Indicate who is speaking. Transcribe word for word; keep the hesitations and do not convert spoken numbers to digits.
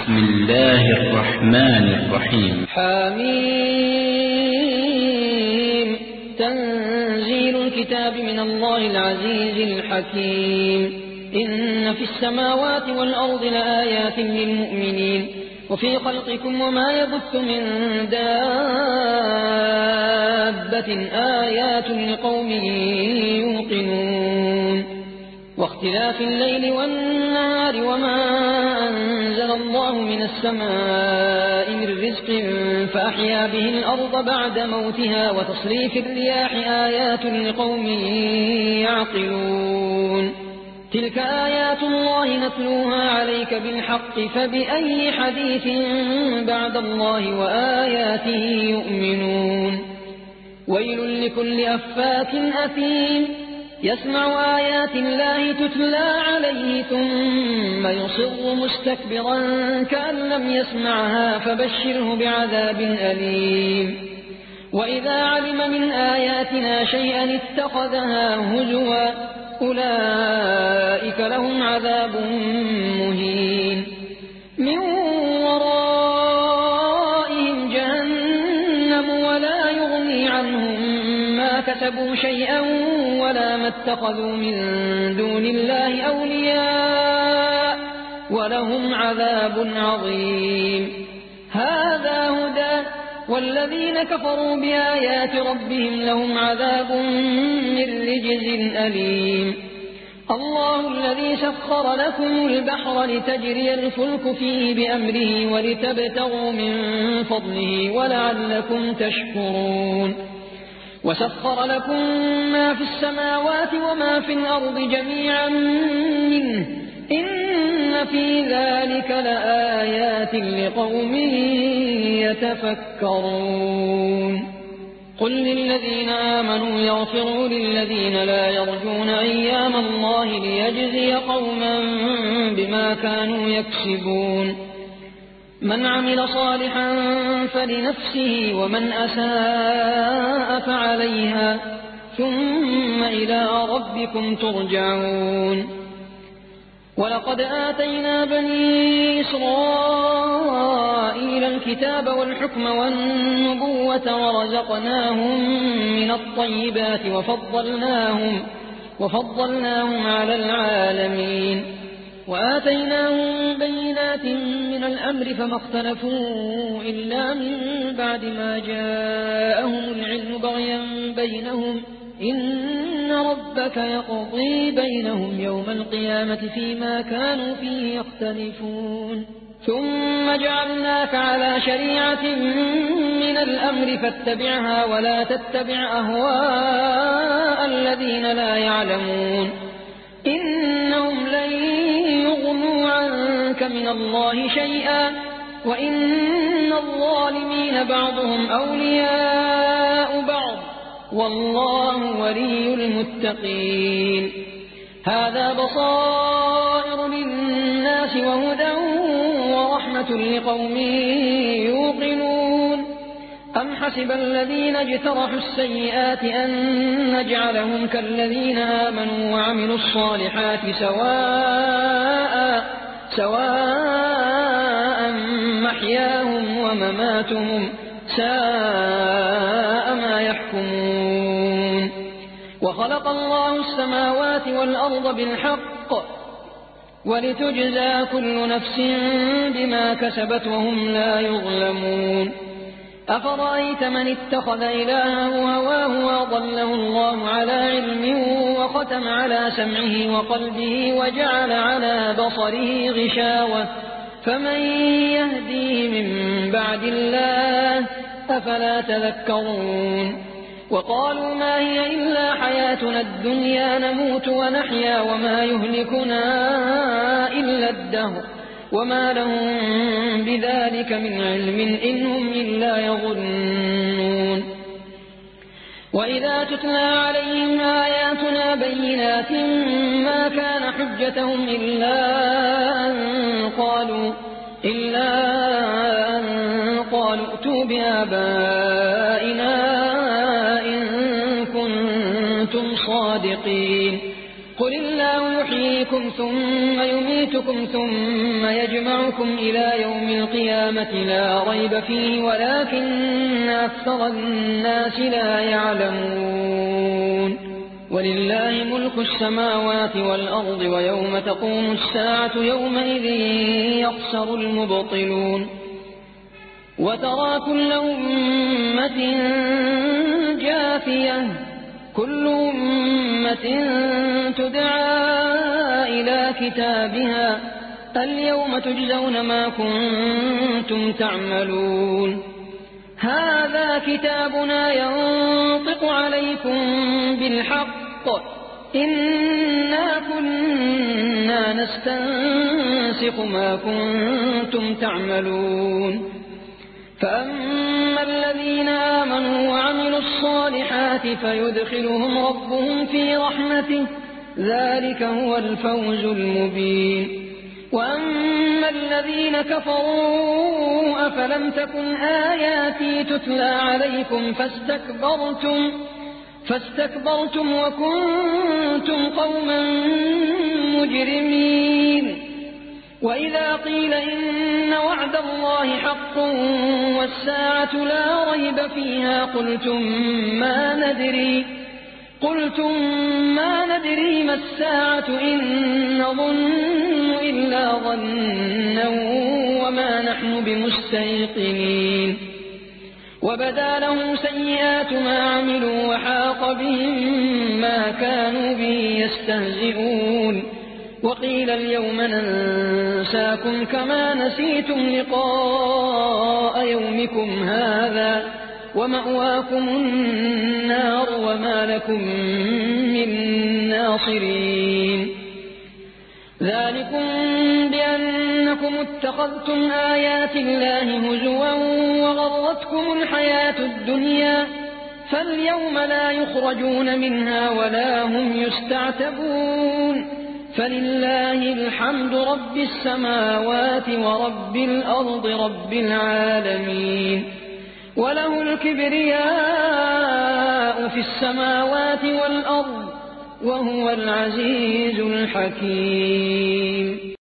Speaker 1: بسم الله الرحمن الرحيم.
Speaker 2: حميم. تنزيل الكتاب من الله العزيز الحكيم. إن في السماوات والأرض لآيات للمؤمنين وفي خلقكم وما يبث من دابة آيات لقوم يوقنون. واختلاف الليل والنهار وما أنزل الله من السماء من رزق فأحيا به الأرض بعد موتها وتصريف الرياح آيات لقوم يعقلون. تلك آيات الله نتلوها عليك بالحق فبأي حديث بعد الله وآياته يؤمنون. ويل لكل أفاك أثيم يسمع آيات الله تتلى عليه ثم يصر مستكبرا كأن لم يسمعها فبشره بعذاب أليم. وإذا علم من آياتنا شيئا اتخذها هزوا أولئك لهم عذاب مهين. من ورائهم جهنم ولا يغني عنهم ما كسبوا شيئا ولا ما اتخذوا من دون الله أولياء ولهم عذاب عظيم. هذا هدى والذين كفروا بآيات ربهم لهم عذاب من رجز أليم. الله الذي سخر لكم البحر لتجري الفلك فيه بأمره ولتبتغوا من فضله ولعلكم تشكرون. وسخر لكم ما في السماوات وما في الأرض جميعا منه إن في ذلك لآيات لقوم يتفكرون. قل للذين آمنوا يغفروا للذين لا يرجون أيام الله ليجزي قوما بما كانوا يكسبون. من عمل صالحا فلنفسه ومن أساء فعليها ثم إلى ربكم ترجعون. ولقد آتينا بني إسرائيل الكتاب والحكم والنبوة ورزقناهم من الطيبات وفضلناهم, وفضلناهم على العالمين. وآتيناهم بينات من الأمر فما اختلفوا إلا من بعد ما جاءهم العلم بغيا بينهم إن ربك يقضي بينهم يوم القيامة فيما كانوا فيه يختلفون. ثم جعلناك على شريعة من الأمر فاتبعها ولا تتبع أهواء الذين لا يعلمون إنهم لن يغنوا عنك من الله شيئا وإن الظالمين بعضهم أولياء بعض والله ولي المتقين. هذا بصائر للناس وهدى ورحمة لقوم يوقنون. أم حسب الذين اجترحوا السيئات أن نجعلهم كالذين آمنوا وعملوا الصالحات سواء سواء محياهم ومماتهم ساء ما يحكمون. وخلق الله السماوات والأرض بالحق ولتجزى كل نفس بما كسبت وهم لا يظلمون. أفرأيت من اتخذ إلهه هواه وأضله الله على علم وختم على سمعه وقلبه وجعل على بصره غشاوة فمن يهديه من بعد الله أفلا تذكرون. وقالوا ما هي إلا حياتنا الدنيا نموت ونحيا وما يهلكنا إلا الدهر وما لهم بذلك من علم إن هم إلا يظنون. وإذا تتلى عليهم آياتنا بينات ما كان حجتهم إلا أن قالوا إلا أن قالوا ائتوا بآبائنا إن كنتم صادقين. قل الله يحييكم يحييكم ثم يميتكم ثم يجمعكم إلى يوم القيامة لا ريب فيه ولكن أكثر الناس لا يعلمون ولله ملك السماوات والأرض ويوم تقوم الساعة يومئذ يخسر المبطلون وترى كل أمة جاثية كل أمة تدعى إلى كتابها اليوم تجزون ما كنتم تعملون هذا كتابنا ينطق عليكم بالحق إنا كنا نستنسخ ما كنتم تعملون فأما الذين آمنوا وعملوا الصالحات فيدخلهم ربهم في رحمته ذلك هو الفوز المبين وأما الذين كفروا أفلم تكن آياتي تتلى عليكم فاستكبرتم فاستكبرتم وكنتم قوما مجرمين وإذا قيل إن وعد الله حق والساعة لا ريب فيها قلتم ما ندري قلتم ما ندري ما الساعة إن نظن إلا ظنا وما نحن بمستيقنين وبدا لهم سيئات ما عملوا وحاق بهم ما كانوا به يستهزئون وقيل اليوم ننساكم كما نسيتم لقاء يومكم هذا ومأواكم النار وما لكم من ناصرين ذلكم بأنكم اتخذتم آيات الله هزوا وغرتكم الحياة الدنيا فاليوم لا يخرجون منها ولا هم يستعتبون فلله الحمد رب السماوات ورب الأرض رب العالمين وله الكبرياء في السماوات والأرض وهو العزيز الحكيم